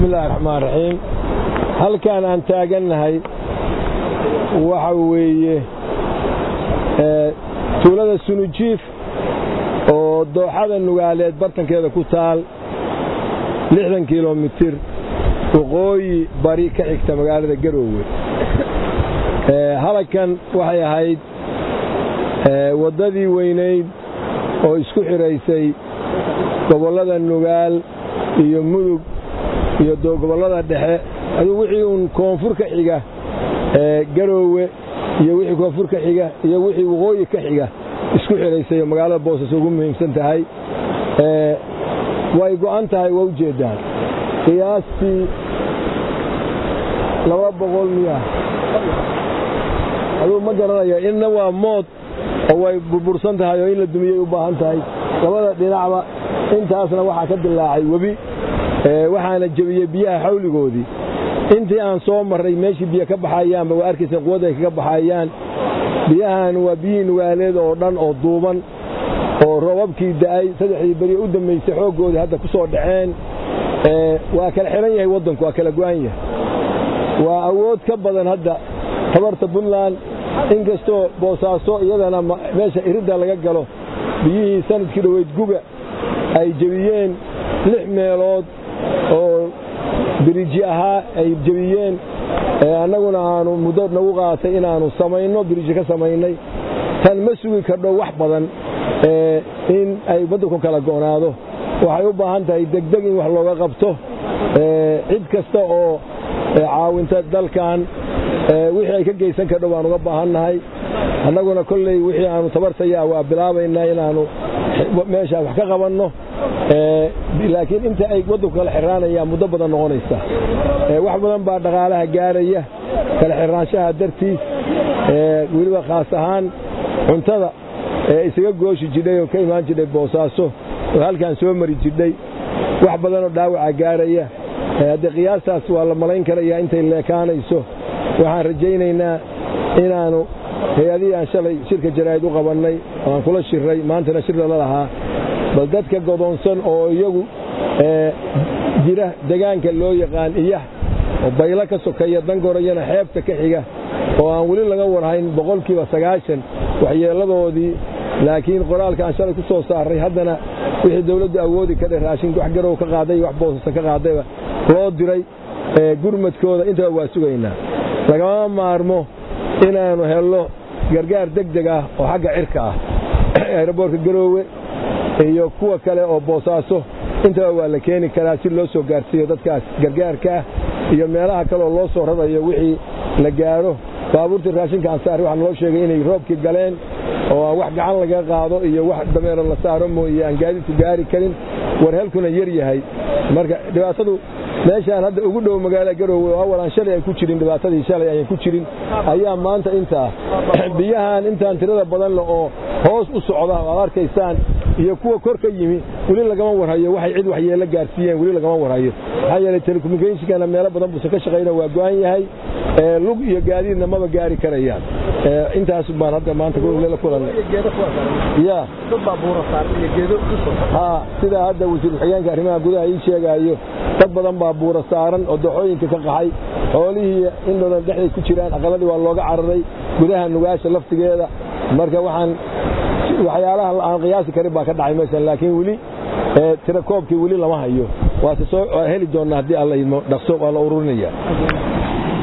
bismillahi raxmaan raxiim halkaan aan taagannahay waxa weeye tuulada Sunujiif oo dooxada Nugaaleed bartankeeda ku taal 60 kiiloomitir waqooyi bari ka xigta magaalada Garowe halkan waxay ahayd wadadii weyneyd oo isku xiraysay gobolada Nugaal iyo Mudug iyo gobolada dhexe aduu wixii uu koonfur ka xiga Garowe iyo wixii koonfur ka xiga iyo wixii waqooyi ka xiga isku xiraysay magaalada Boosaaso ugu muhiimsan tahay way go'an tahay waa ujeedaan qiyaastii 200 miya aduu ma garanayo inna waa mood oo way burbursan tahay oo in la dumiyay u baahan tahay labada dhinacba intaasna waxa ka dilaacay wabi waxaana jabiyay biyaha xawligoodii intii aan soo maray meeshii biyo ka baxayaan ba arkaysan quwada ay ka baxayaan biyahan waa biyo Nugaaleed oo dhan oo duuban oo roobabkii da'ay saddexdii bari u dhameysay xoogooda hadda ku soo dhaceen waa kala xiran yahay wadanku waa kala go'an yahay waa awood ka badan hadda tabarta Puntland inkastoo Boosaaso iyadana meesha irida laga galo biyihii sanadkii dhaweyd guba ay jabiyeen 6 meelood oo biriji ahaa ay jabiyeen annaguna aanu muddo nagu qaatay inaanu samayno biriji ka samaynay tan ma sugi kardho wax badan in ay wadanku kala goonaado waxay u baahan tahay degdeg in wax looga qabto cid kasta oo caawinta dalkan wixii ay ka geysan kardho waan uga baahannahay annaguna kolley wixii aanu tabartaya waa bilaabaynaa inaanu meesha wax ka qabanno laakiin inta ay wadanku kala xiraanayaan muddo badan noqonaysa wax badan baa dhaqaalaha gaaraya kala xiraanshaha dartiis weliba khaas ahaan cuntada isaga gooshi jidhay oo ka imaan jidhay Boosaaso oo halkaan soo mari jidhay wax badan oo dhaawaca gaaraya hadda qiyaastaas waa la malayn karayaa intay leekaanayso waxaan rajaynaynaa inaanu hay'adii aan shalay shirka jaraa'id u qabannay oo aan kula shiray maantana shir la lahaa bal dadka godoonsan oo iyagu jira deegaanka loo yaqaan iyah oo bayla ka sokeeya dangorayana xeebta ka xiga oo aan wali laga warhayn 90% waxyeeladoodii laakiin qoraalka aan shalay ku soo saaray haddana wixii dawladdu awoodi ka raashin wax garow ka qaaday wax Boosaaso ka qaaday loo diray gurmadkooda inta waa sugaynaa lagama maarmo inaanu helno gargaar degdeg ah oo xagga cirka ah aeroboortka Garowe iyo kuwa kale oo Boosaaso inta waa la keeni karaa si loo soo gaarsiiyo dadkaas gargaarka iyo meelaha kale oo loo soo radayo wixii la gaaro baabuurta raashinka aan saaray waxaan loo sheegay inay roobki galeen oo wax gacan laga qaado iyo wax dameero la saaro mooyee aan gaadiidku gaari karin war halkuna yar yahay marka dhibaatadu meeshaan hadda ugu dhow magaalada Garowe oo awalan shalay ay ku jirin dhibaatadii shalay ay ku jirin ayaa maanta inta biyahan intaan tirada badan oo hoos u socda oo arkaysaan iyo kuwa kor ka yimi wali lagama warhayo waxay cid waxyeelo gaarsiiyeen wali lagama warhayo hay'adda telecommunication meelo badan buu ka shaqeynaa waa go'an yahay lug iyo gaadiidna ma gaari karayaan intaas baan hadda maanta ku la kulanay ya dad baabuur saaran iyo geedo sida hadda wasiir xigeenka arrimaha gudaha ay sheegayo dad badan baabuur saaran oo dooxooyinka ka qaxay xoolihii in badan dhexday ku jiraan aqaladii waa looga cararay gudaha Nugaasha laftigeeda marka waxaan waxyaalaha aan qiyaasi karin baa ka dhacay meeshan laakiin wali tira koobkii wali lama hayo waa soo heli doonaa hadii Allah idmo dhaqso waa la ururinaya